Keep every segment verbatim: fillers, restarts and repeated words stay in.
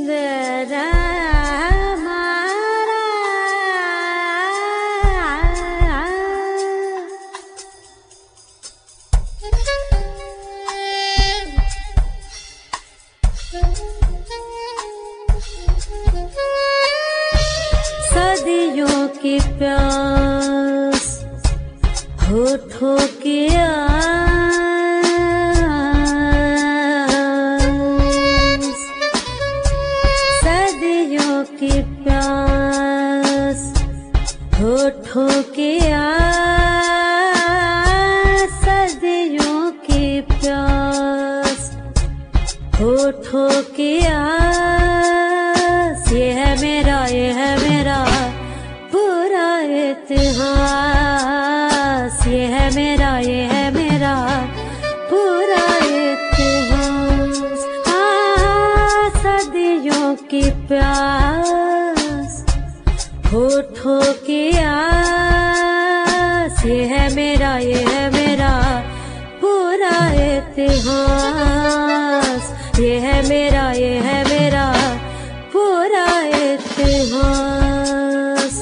सुंदरा हमारा सदियों की प्यास होठों की आस, सदियों की प्यास होठों की आस, सदियों की प्यास होठों की आस। ये है मेरा ये है मेरा पूरा इतिहास, ये है मेरा ये है मेरा पूरा इतिहास। हाँ, सदियों की प्यास होठों की आस, ये है मेरा ये है मेरा पूरा इतिहास, ये है मेरा ये है मेरा पूरा इतिहास।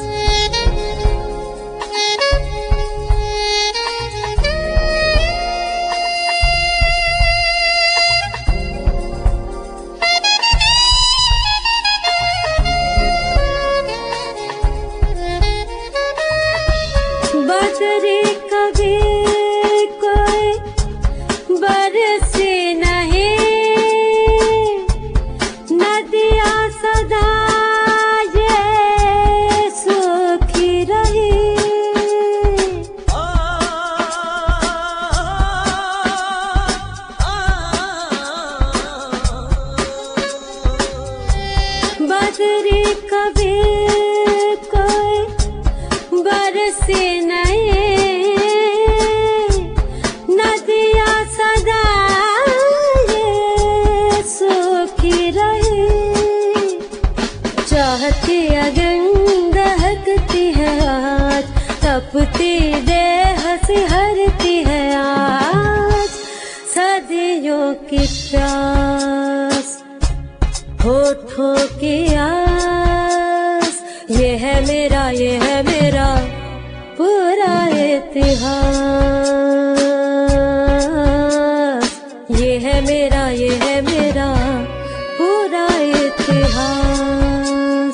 बदरी कभी कोई बरसी नहीं, नदियाँ सदा ये सूखी रही। बदरी कभी कोई बरसी नहीं, नदियाँ सदा ये सूखी रही। चाहती अगन दहकती है आज, तपती देह सिहरती है आज। सदियों की प्यास होठों की आस, ये है मेरा ये है मेरा पूरा इतिहास, ये है मेरा ये है मेरा पूरा इतिहास।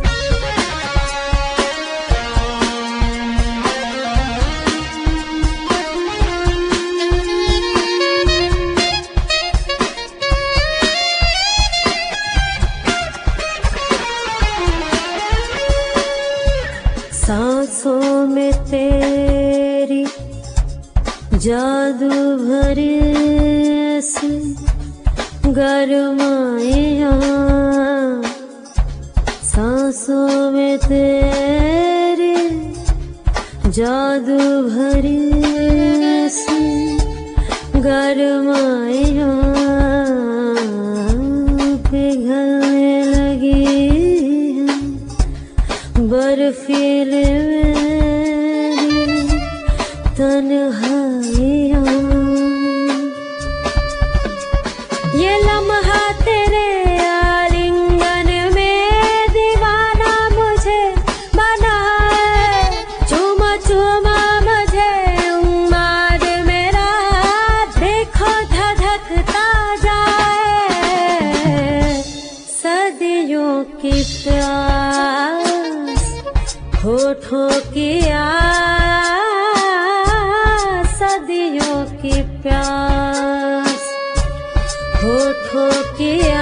सांसों में तेरी जादू भरी सी गरमाइयाँ, सांसों में तेरी जादू भरी सी गरमाइयाँ, पिघलने लगी है बर्फीले मेरी तन्हाइयाँ। ये लम्हा तेरे आलिंगन में दीवाना मुझे बनाए, चूमा चूमा मुझे उम्माद मेरा देखो धधकता जाए। सदियों की प्यास होठों की आस, सदियों की प्यास होठों की